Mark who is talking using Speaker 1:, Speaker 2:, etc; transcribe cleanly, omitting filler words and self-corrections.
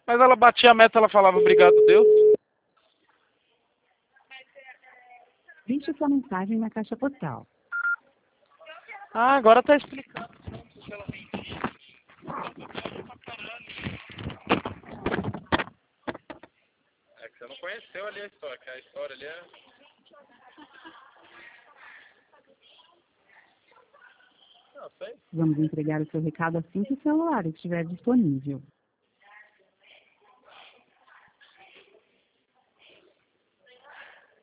Speaker 1: Mas ela batia a meta, ela falava obrigado, Deus.
Speaker 2: Deixe sua mensagem na caixa postal.
Speaker 1: Ah, agora tá explicando. É que você não conheceu ali a história, que a história ali é... Não, sei.
Speaker 2: Vamos entregar o seu recado assim que o celular estiver disponível.